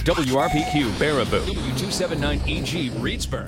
WRPQ Baraboo, W279EG Reedsburg.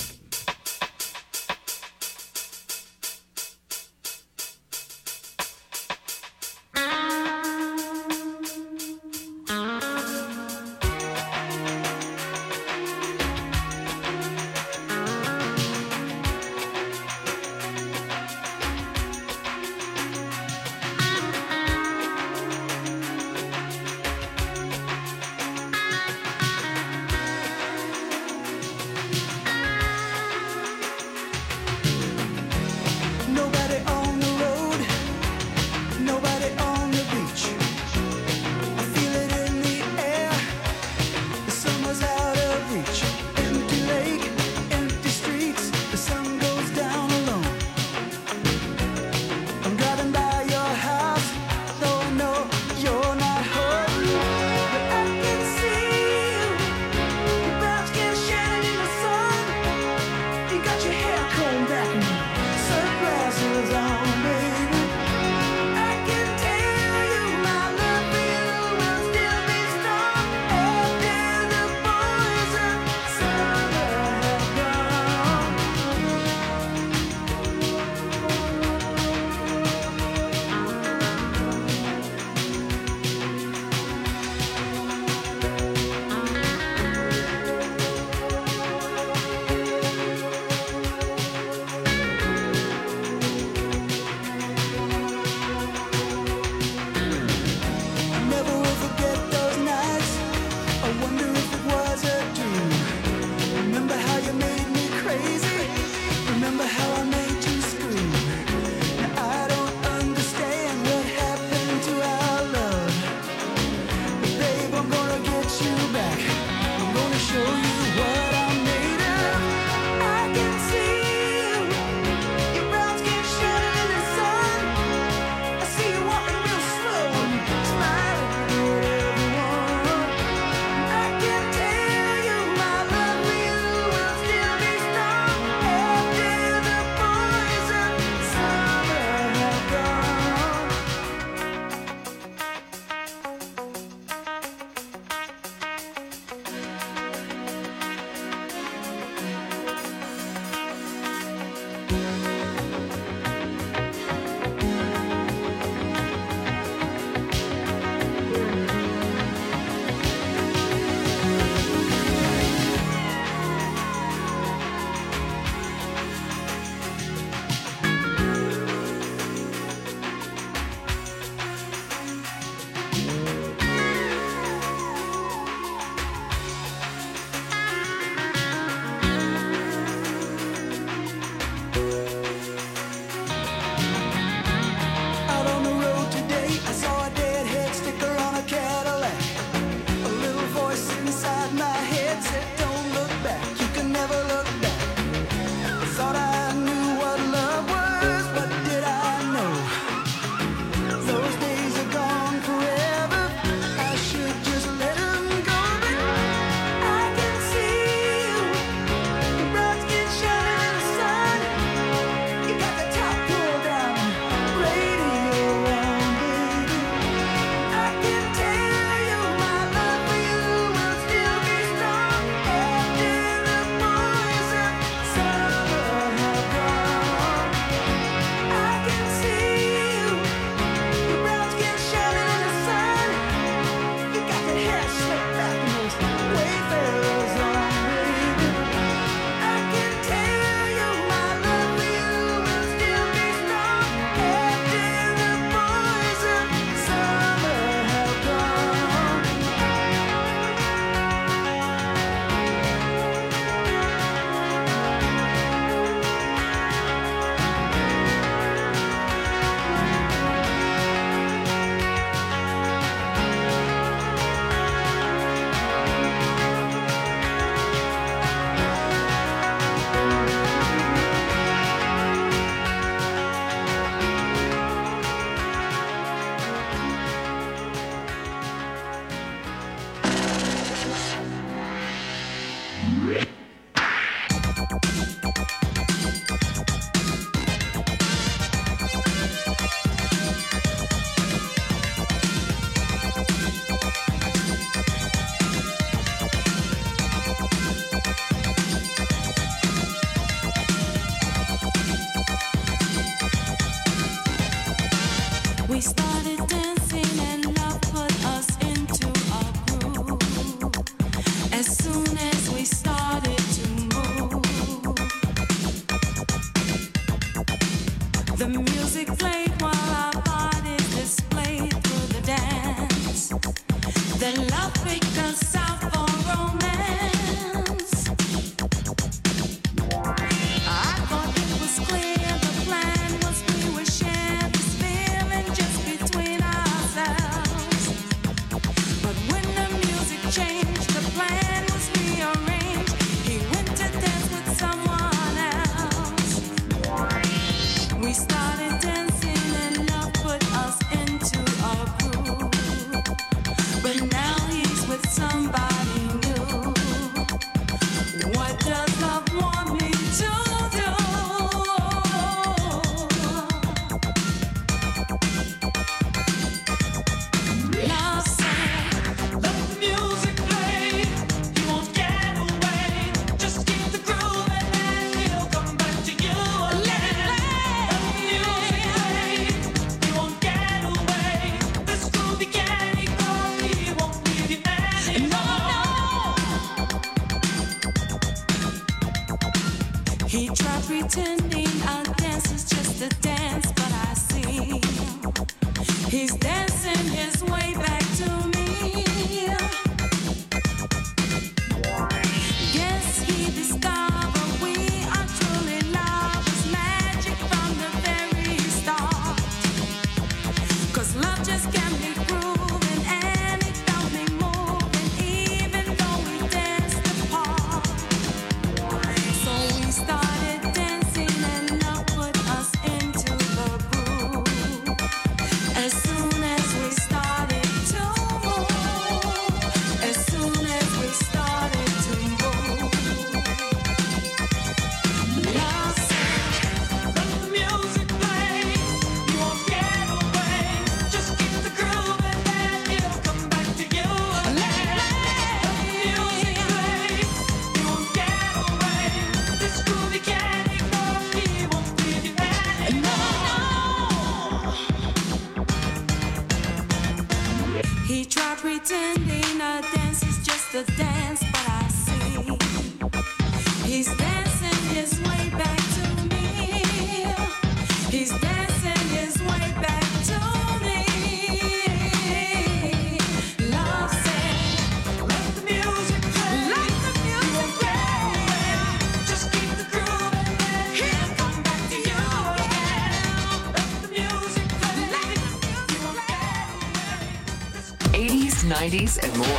'90s, and more.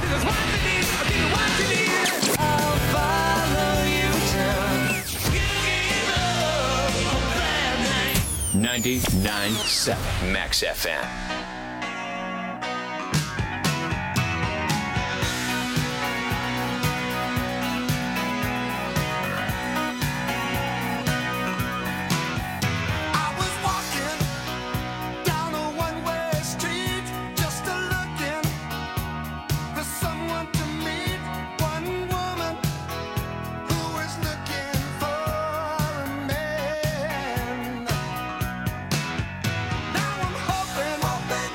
I'll follow you till 99.7 Max FM. hoping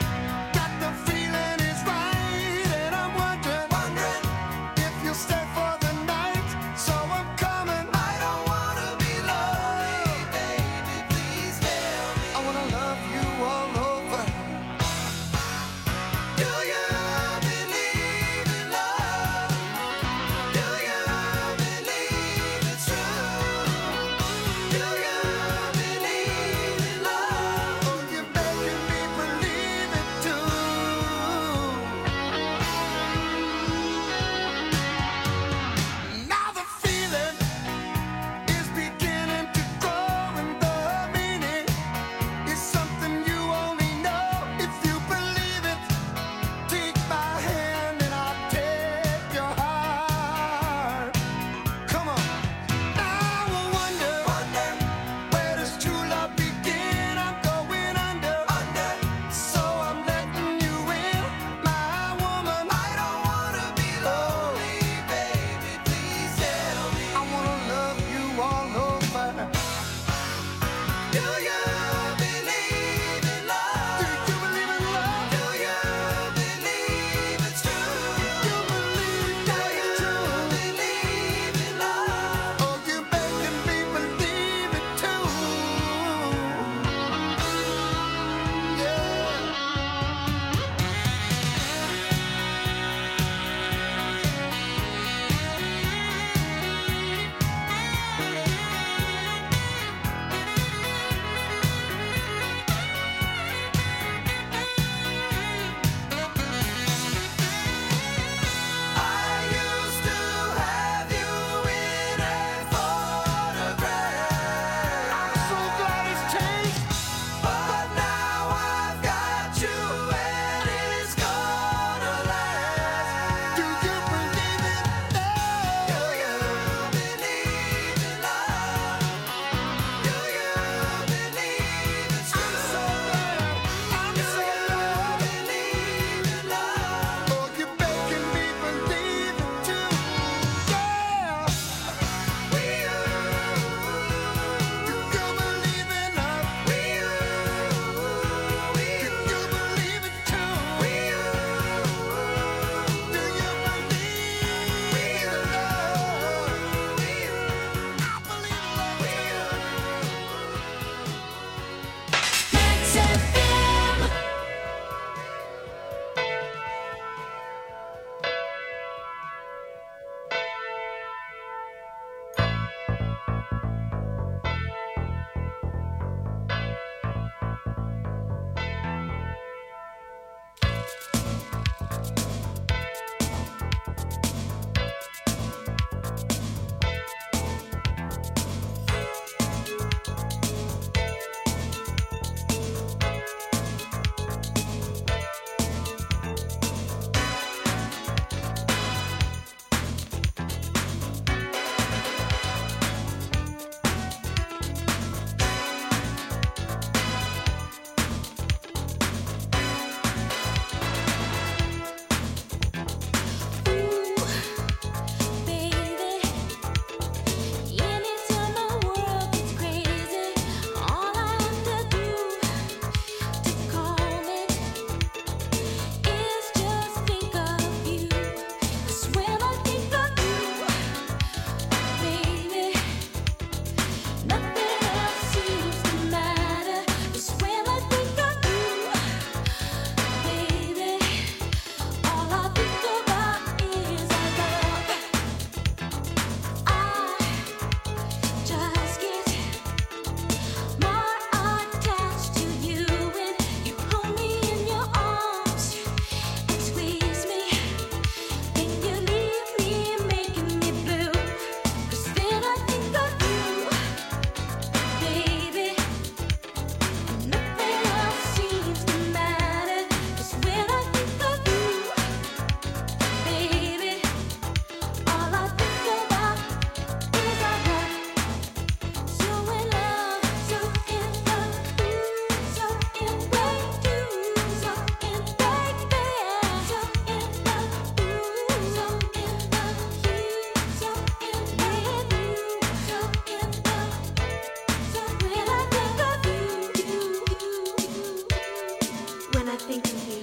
think of you.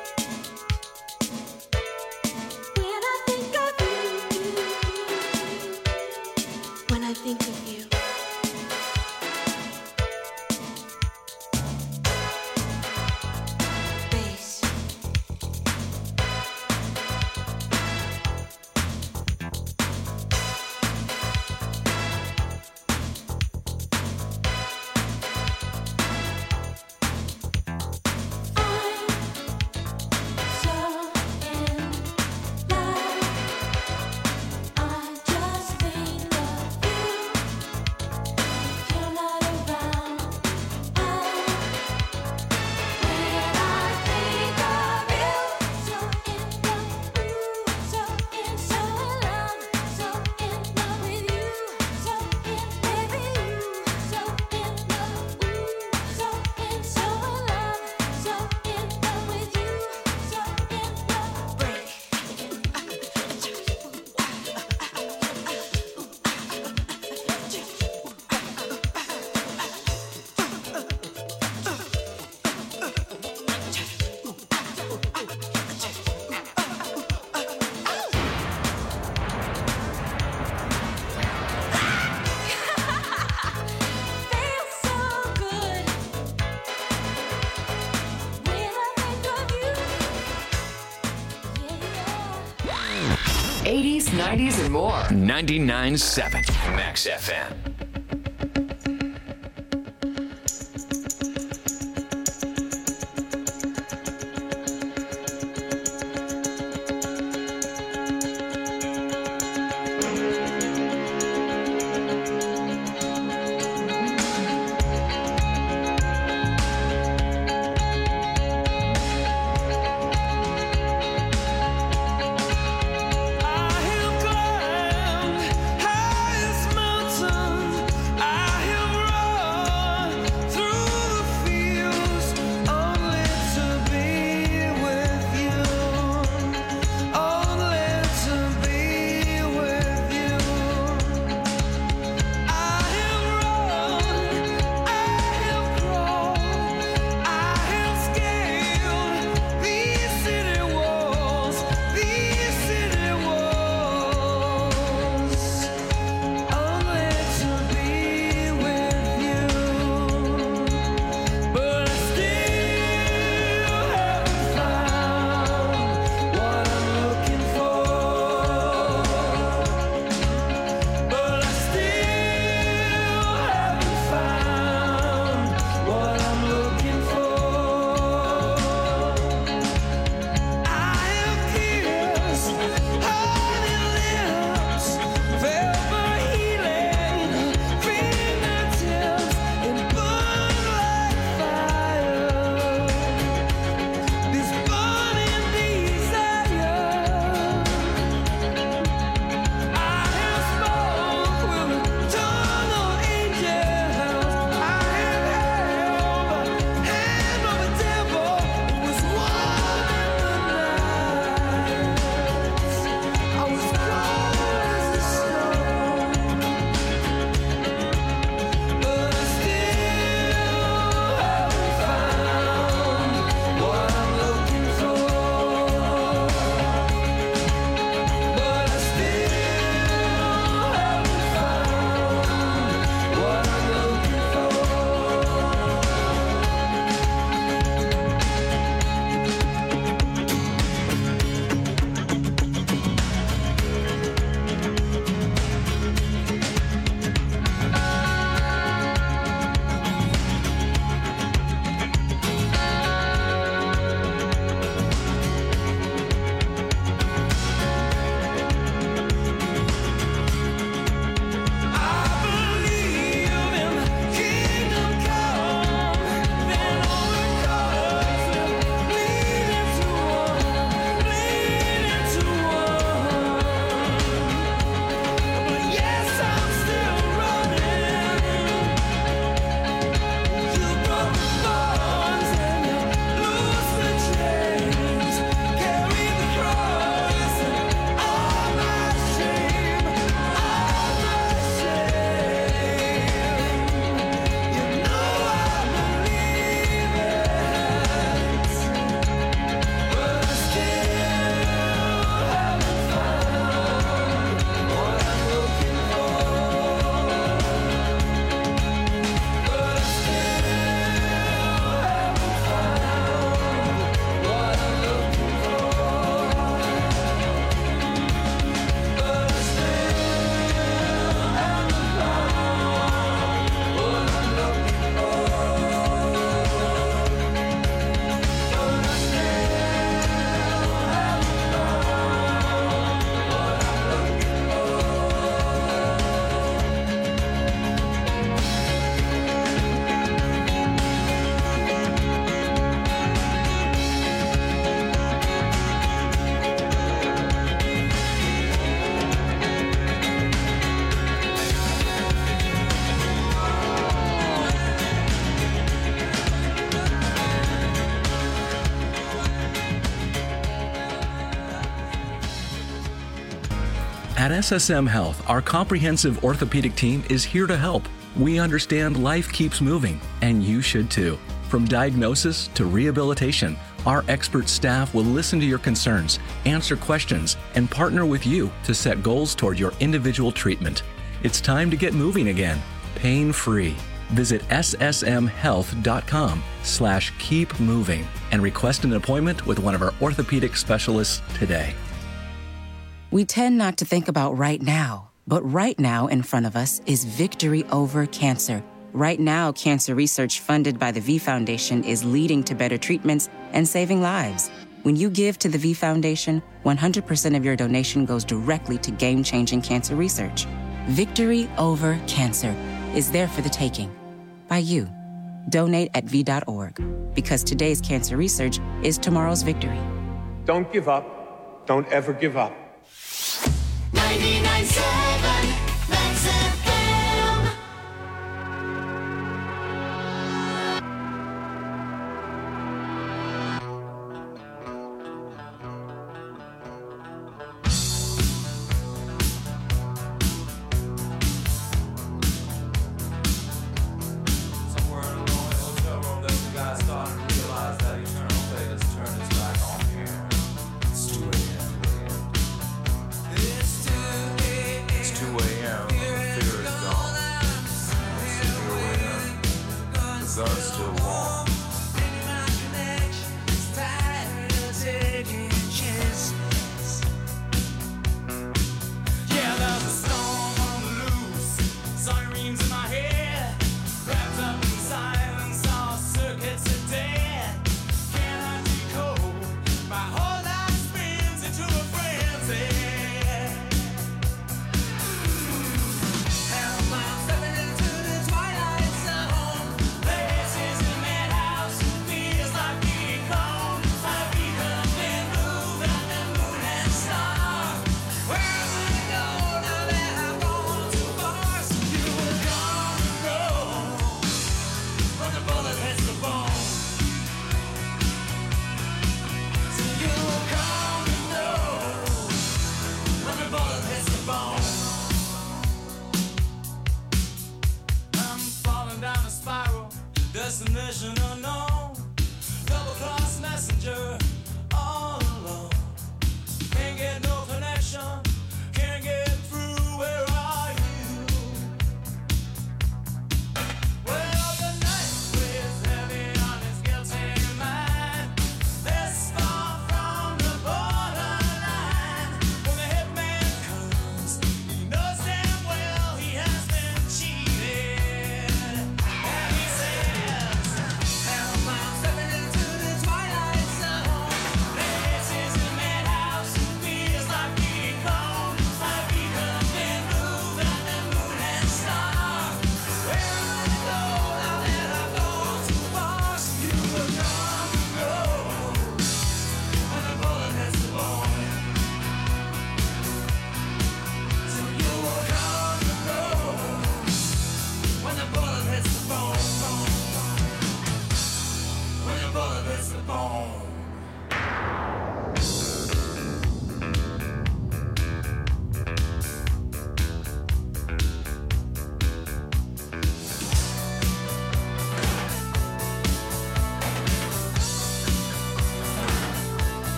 When I think of you. When I think of you. Bass. Feels so good when I think of you. Yeah. 80s, 90s, and more. 99.7 Max FM. I have climbed highest mountain At SSM Health, our comprehensive orthopedic team is here to help. We understand life keeps moving, and you should too. From diagnosis to rehabilitation, our expert staff will listen to your concerns, answer questions, and partner with you to set goals toward your individual treatment. It's time to get moving again, pain-free. Visit ssmhealth.com/keepmoving and request an appointment with one of our orthopedic specialists today. We tend not to think about right now, but right now in front of us is victory over cancer. Right now, cancer research funded by the V Foundation is leading to better treatments and saving lives. When you give to the V Foundation, 100% of your donation goes directly to game-changing cancer research. Victory over cancer is there for the taking by you. Donate at V.org, because today's cancer research is tomorrow's victory. Don't give up. Don't ever give up. 99.7 Max FM. Somewhere in a lonely hotel room, there's a guy starting to realize that eternal fate has turned its back on him. It's 2 a.m. It's 2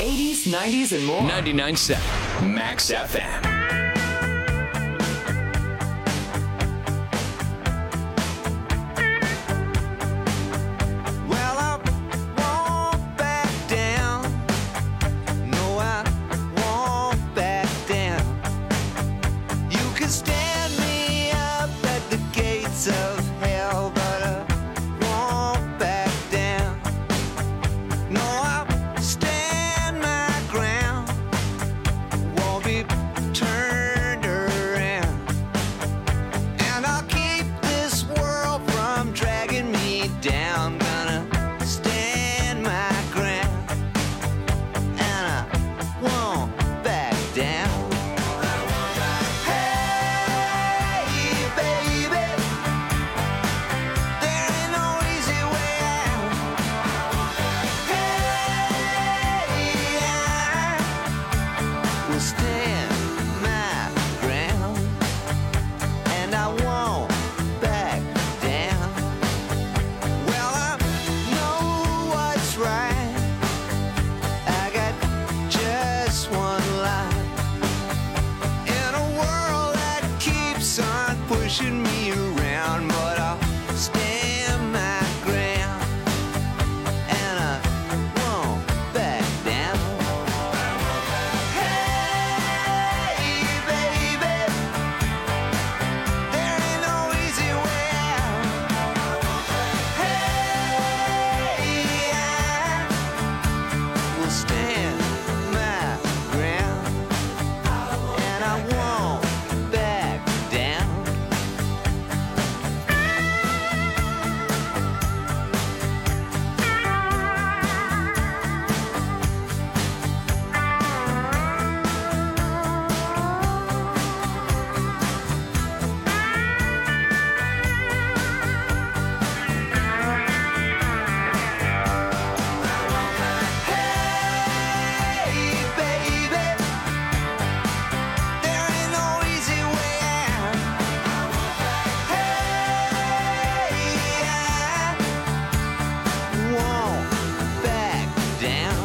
80s, 90s, and more. 99.7 Max FM. Well, I won't back down. No, I won't back down. You can stand me up at the gates of hell, but I won't back down. No, I'll stand my ground. Won't be turned around. And I'll keep this world from dragging me down. Gonna stand my ground. And I won't back down. Hey, baby, there ain't no easy way out. Hey, I will stand my ground, and I won't back down. Well, I know what's right. I got just one life in a world that keeps on pushing me around, but I'll stand my ground, and I won't back down. Hey, baby, there ain't no easy way out. Hey, I will stand my ground, and I won't back down. Hey, baby, there ain't no easy way out. Hey, I won't back down.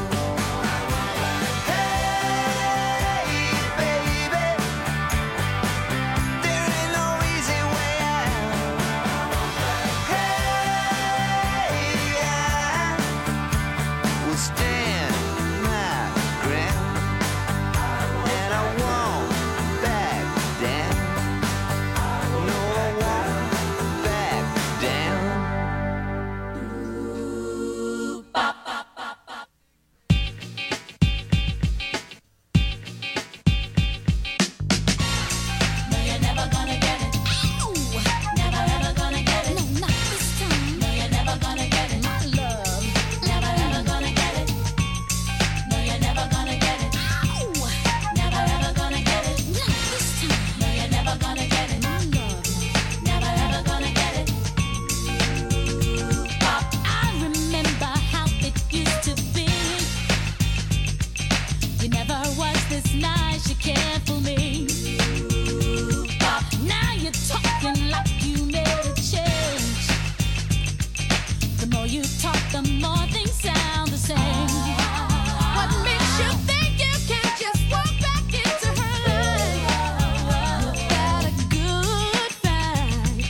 Hey, baby, there ain't no easy way out. Hey, I will stand my ground, and I won't back down. No, I won't back down. No, you're never gonna get it. Never ever gonna get it. No, not this time. No, you're never gonna get it. My love. Never ever gonna get it. No, you're never gonna get it. Never ever gonna get it. Not this time. No, you're never gonna get it. My love. Never ever gonna get it. I remember how it used to be. You never was this nice, you cared for me. Now you're talking like you made a change. The more you talk, the more things sound the same. What makes you think you can just walk back into her life without a good fight?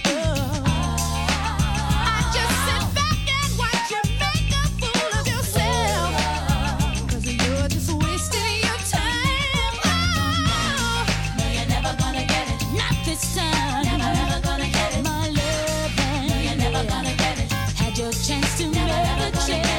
I just sit back and watch you make a fool of yourself, 'cause you're just wasting your time. No, you're never gonna get it. Not this time. Never ever gonna get it. My love, No, you're never gonna get it. had your chance to Never make ever a gonna change.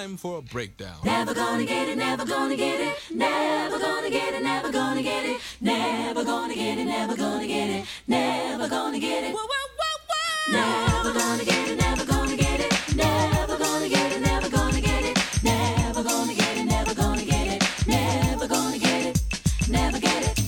time for a breakdown. Never gonna get it, never gonna get it, never gonna get it, never gonna get it, never gonna get it, never gonna get it, never gonna get it. Whoa, whoa, whoa, whoa. Never gonna get it, never gonna get it, never gonna get it, never gonna get it, never gonna get it, never gonna get it, never gonna get it, never get it.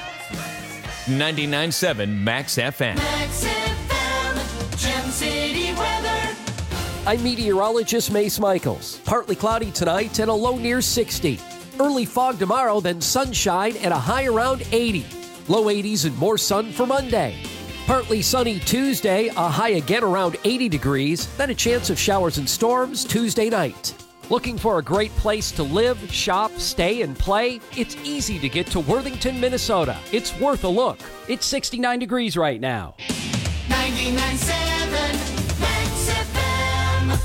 .99.7 Max FM. Max FM, Gem City I'm meteorologist Mace Michaels. Partly cloudy tonight and a low near 60. Early fog tomorrow, then sunshine and a high around 80. Low 80s and more sun for Monday. Partly sunny Tuesday, a high again around 80 degrees, then a chance of showers and storms Tuesday night. Looking for a great place to live, shop, stay, and play? It's easy to get to Worthington, Minnesota. It's worth a look. It's 69 degrees right now. 99.7 Max FM.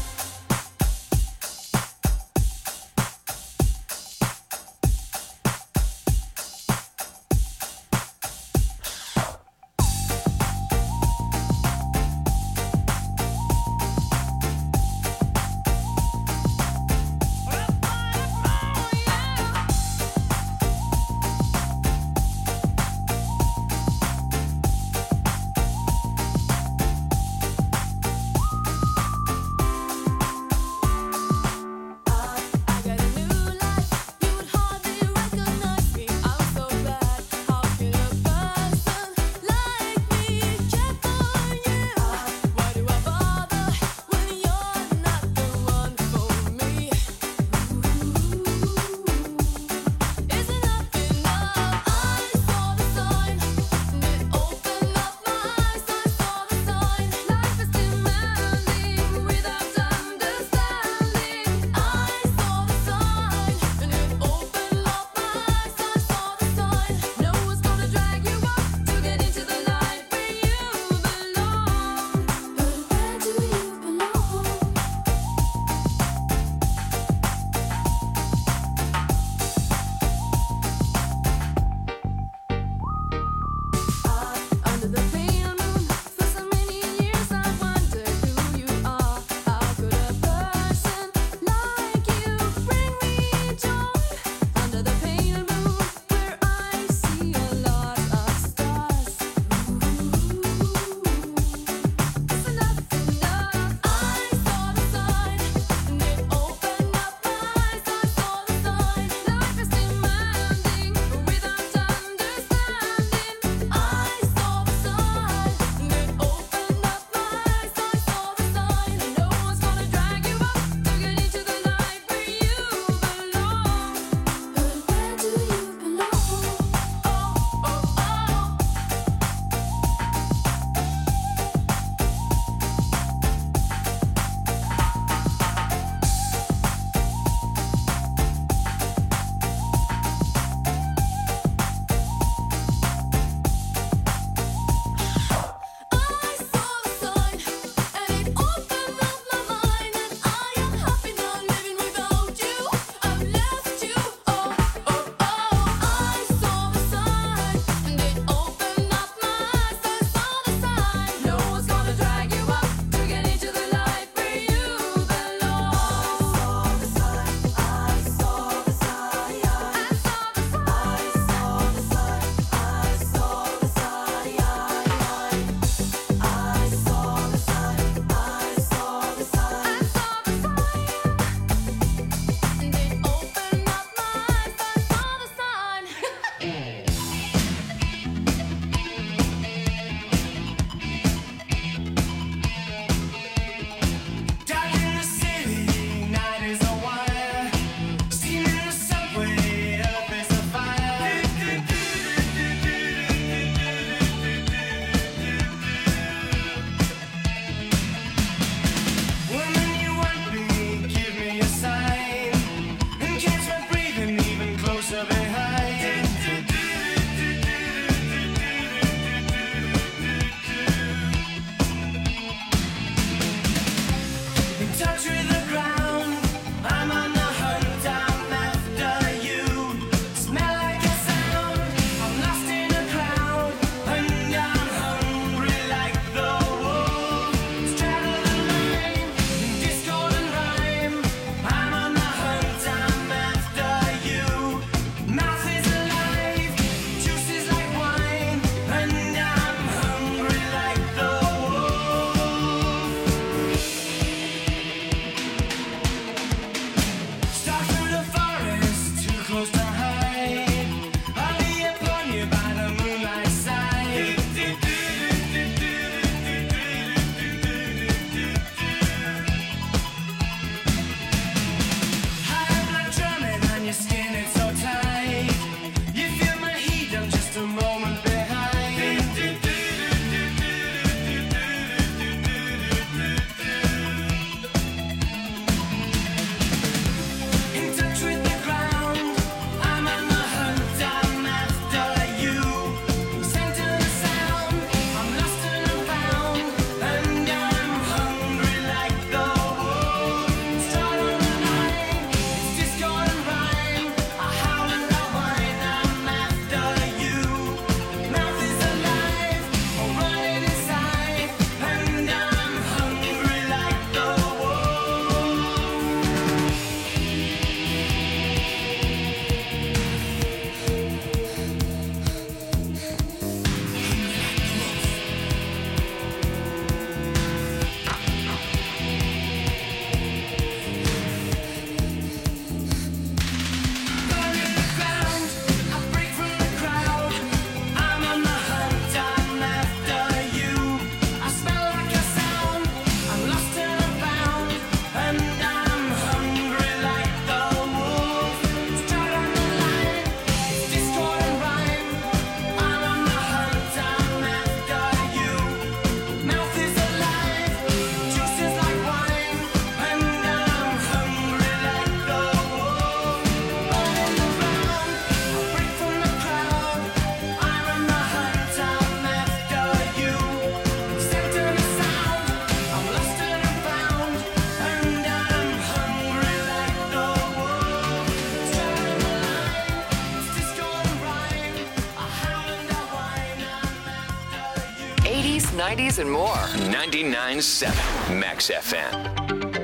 80s, 90s, and more. 99.7 Max FM.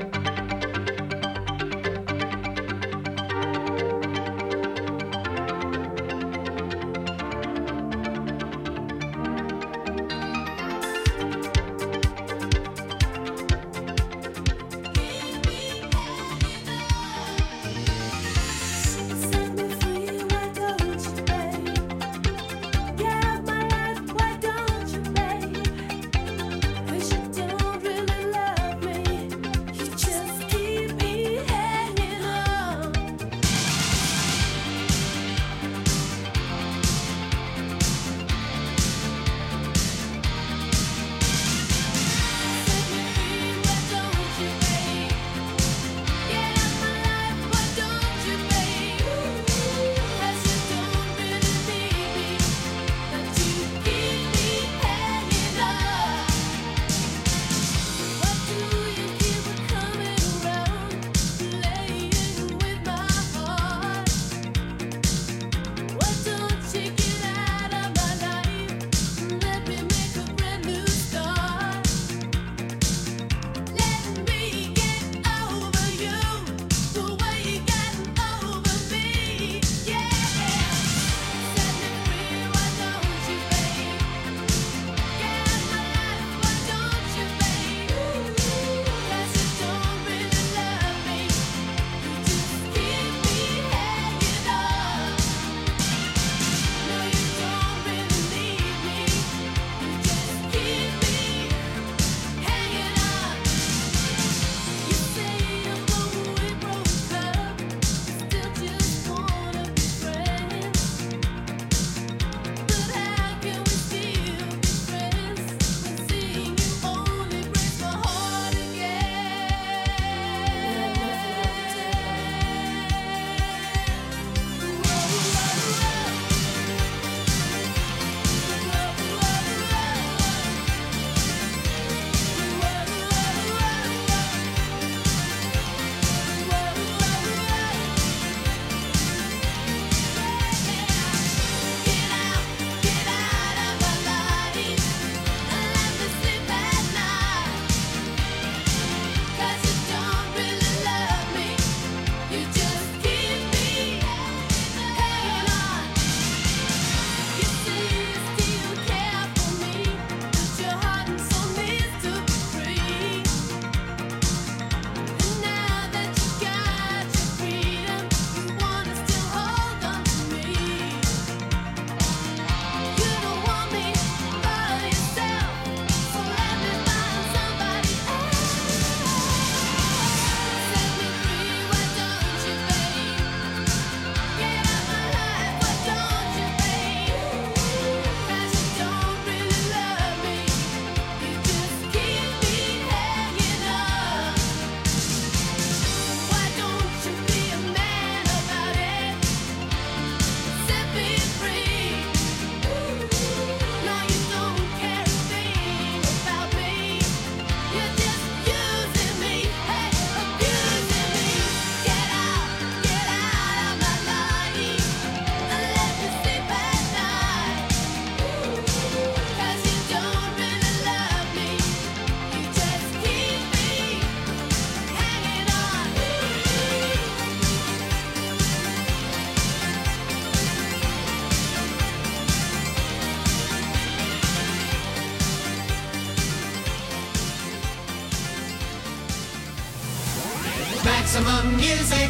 Maximum music,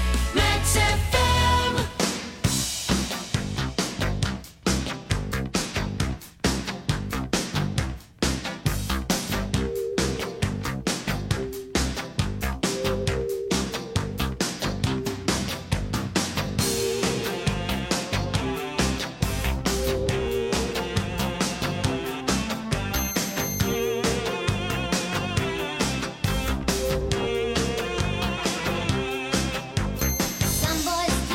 Max FM. Some boys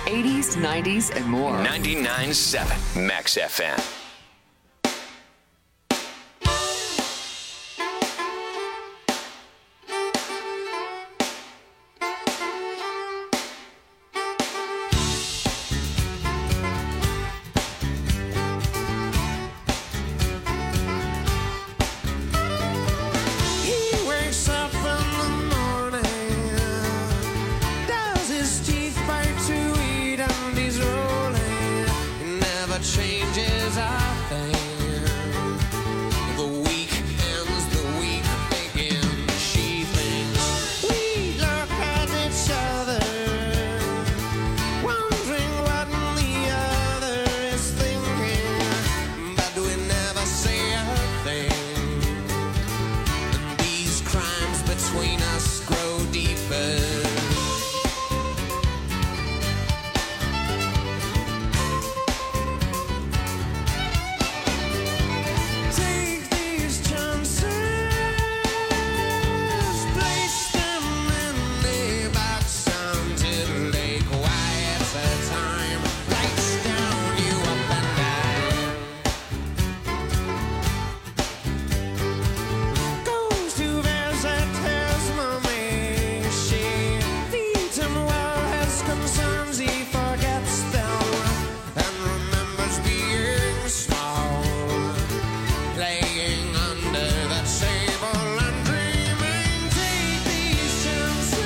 80s, 90s, and more. 99.7 Max FM. He wakes up in the morning, does his teeth bite to eat, and he's rolling. He never changes a thing. The week ends, the week begins. She thinks we look at each other, wondering what the other is thinking, but we never say a thing. These crimes between us grow deeper. Take these chances, place them in the box until they quiet the time. Lights down, you up and down. Goes to visit his mommy. She feeds him well, his concerns he forgets them and remembers being small, playing under the table and dreaming. Take these chances,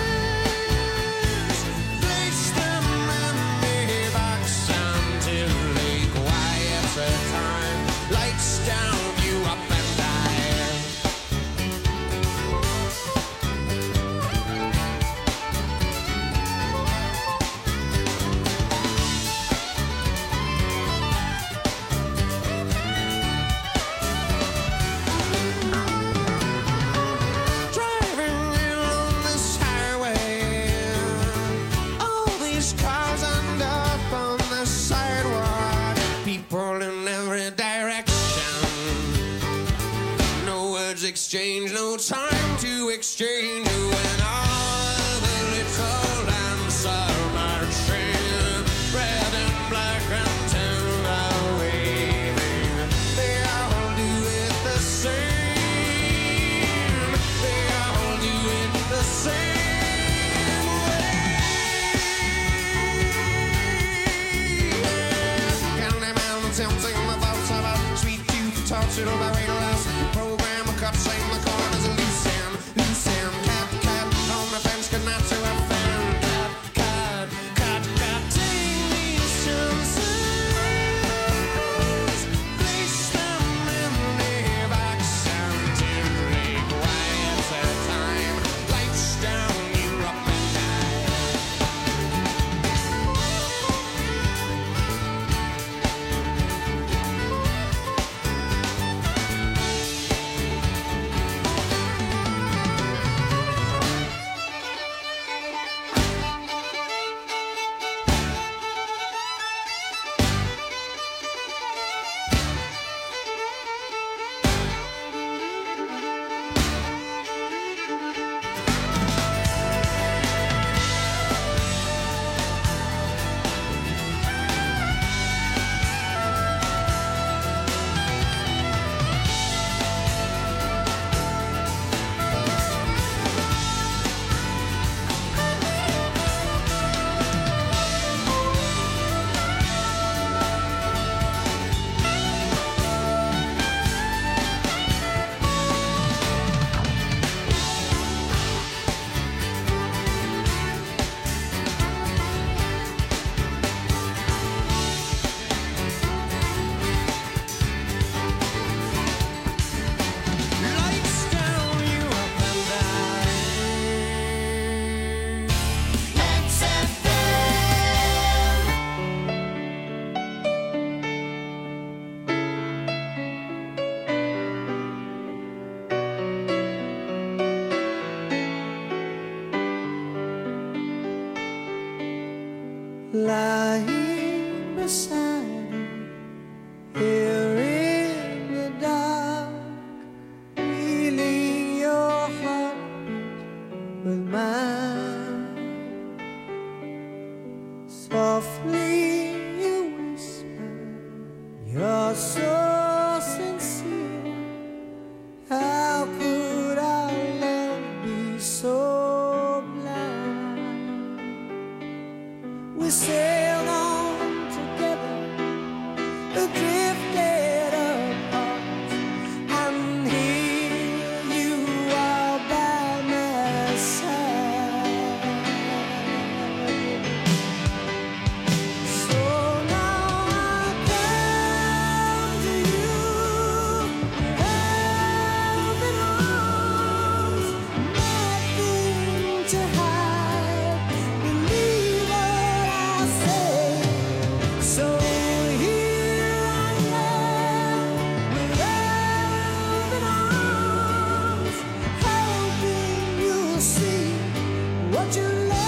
place them in the box until they quiet the time. Lights down, you up and down. Driving in on this highway, all these cars end up on the sidewalk. People in every direction. No words exchanged, no time to exchange. When all the little lamps are marching, red and black and tender waving, they all do it the same. They all do it the same way. Candyman tempting the thoughts of a sweet youth, tortured by radar house. Program a cut, same the corners of loose end, cat, on the fence, could not to a fan, cat, take these chances, place them in the box until they quiet the time. Lights down, you up and down. Lights down, you up and down. Max lying beside him here in the dark, feeling your heart with mine. So see what you love.